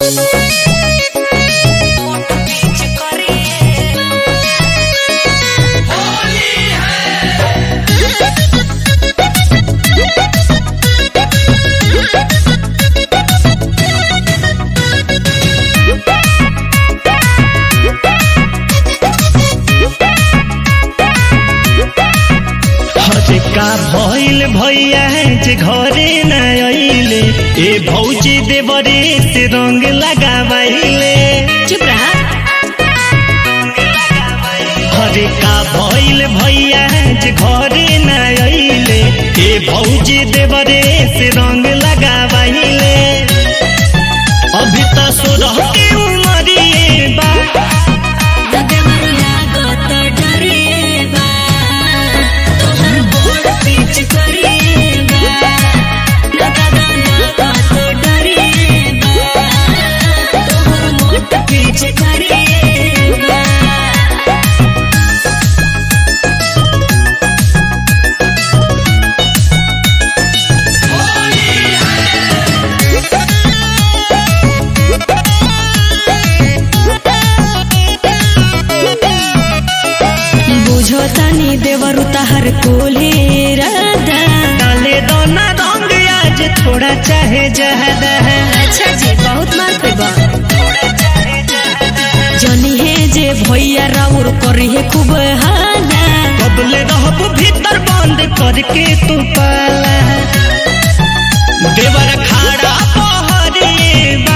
का भइल भैया जे घरे न आइले ए भौजी देवरे से रंग लगावैले। चुप रहा। हरे का भइल भैया जे घरे न आइले ए भौजी देवरे से रंग लगावैले। अभी तो सोरह के उमरिए बा तानी देवरु तहर कोले राधा डाले दोना रंग आज थोड़ा चाहे ज्यादा। अच्छा जी बहुत मार पेबा जनी है जे भैया राउर करी है खूब हाला बबले रहब भीतर बंद करके तू पाला। देवर खाड़ा पहरे बा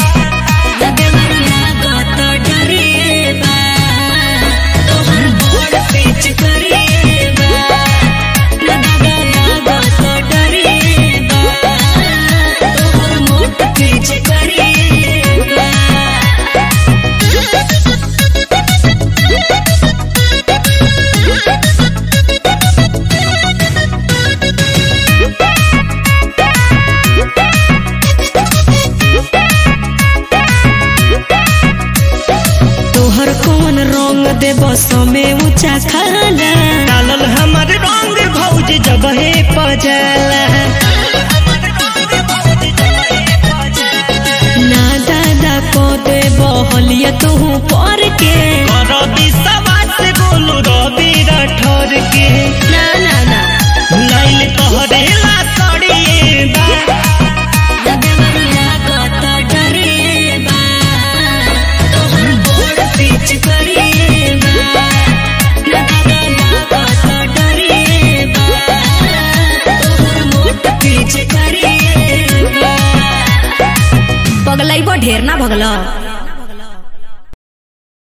कौन रंग दे बस में ऊंचा खाला डालल हमार रंग भौज जब है पजला। ना दादा को दे बहलिया तू पर के रवि सवास गोलू रवि राठौर के ना ना ना लाइल तोहरे ला सड़िए बा पगलाई ढेर ना भगला।